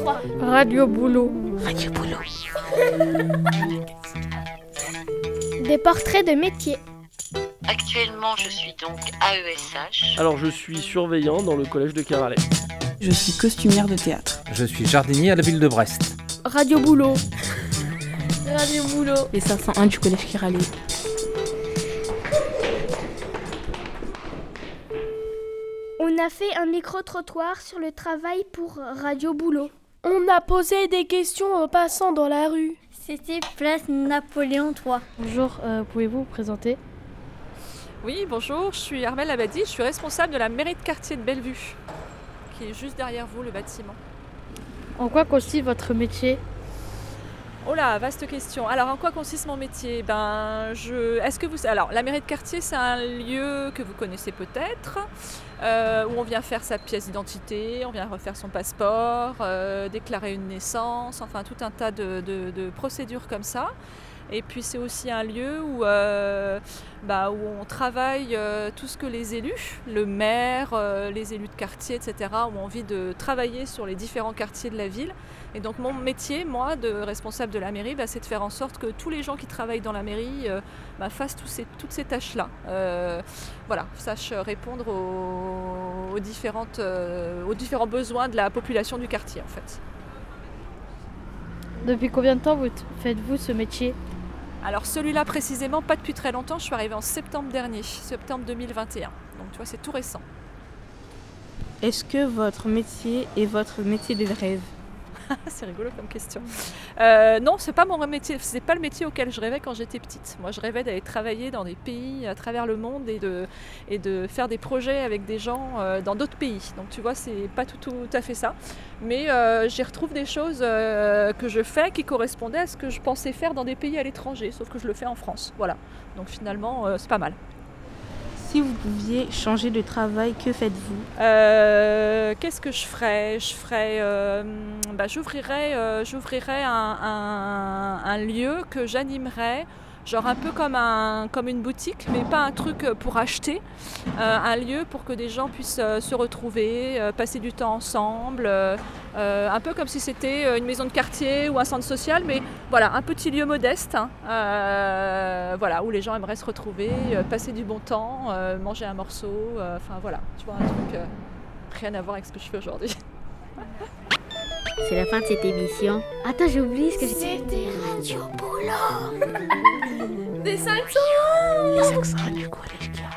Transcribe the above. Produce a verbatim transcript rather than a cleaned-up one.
trois. Radio Boulot. Radio Boulot. Des portraits de métiers. Actuellement, je suis donc A E S H. Alors, je suis surveillant dans le collège de Keralay. Je suis costumière de théâtre. Je suis jardinier à la ville de Brest. Radio Boulot. Radio Boulot. Les cinq cent un du collège Keralay. On a fait un micro-trottoir sur le travail pour Radio Boulot. On a posé des questions aux passants dans la rue. C'était place Napoléon trois. Bonjour, euh, pouvez-vous vous présenter ? Oui, bonjour, je suis Armelle Abadi, je suis responsable de la mairie de quartier de Bellevue, qui est juste derrière vous, le bâtiment. En quoi consiste votre métier ? Oh là, vaste question. Alors, en quoi consiste mon métier ? Ben, je... Est-ce que vous... Alors, la mairie de quartier, c'est un lieu que vous connaissez peut-être, euh, où on vient faire sa pièce d'identité, on vient refaire son passeport, euh, déclarer une naissance, enfin tout un tas de, de, de procédures comme ça. Et puis c'est aussi un lieu où, euh, bah, où on travaille euh, tout ce que les élus, le maire, euh, les élus de quartier, et cetera, ont envie de travailler sur les différents quartiers de la ville. Et donc mon métier, moi, de responsable de la mairie, bah, c'est de faire en sorte que tous les gens qui travaillent dans la mairie euh, bah, fassent tous ces, toutes ces tâches-là. Euh, voilà, sachent répondre aux, aux, différentes, euh, aux différents besoins de la population du quartier, en fait. Depuis combien de temps vous t- faites-vous ce métier ? Alors celui-là précisément, pas depuis très longtemps, je suis arrivée en septembre dernier, septembre deux mille vingt et un. Donc tu vois, c'est tout récent. Est-ce que votre métier est votre métier de rêve ? C'est rigolo comme question. Euh, non, c'est pas mon métier, c'est pas le métier auquel je rêvais quand j'étais petite. Moi, je rêvais d'aller travailler dans des pays à travers le monde et de, et de faire des projets avec des gens euh, dans d'autres pays. Donc tu vois, c'est pas tout, tout à fait ça. Mais euh, j'y retrouve des choses euh, que je fais qui correspondaient à ce que je pensais faire dans des pays à l'étranger, sauf que je le fais en France. Voilà. Donc finalement, euh, c'est pas mal. Si vous pouviez changer de travail, que faites-vous ? Euh, qu'est-ce que je ferais ? Je ferais, euh, bah, j'ouvrirais, euh, j'ouvrirais un, un, un lieu que j'animerais, genre un peu comme, un, comme une boutique, mais pas un truc pour acheter, euh, un lieu pour que des gens puissent euh, se retrouver, euh, passer du temps ensemble, euh, euh, un peu comme si c'était une maison de quartier ou un centre social, mais voilà, un petit lieu modeste, hein, euh, voilà, où les gens aimeraient se retrouver, euh, passer du bon temps, euh, manger un morceau, euh, enfin voilà, tu vois, un truc euh, rien à voir avec ce que je fais aujourd'hui. C'est la fin de cette émission. Attends, j'ai oublié ce que j'ai... C'était Radio Boulot. Des cinq cents Les cinq cents du collège.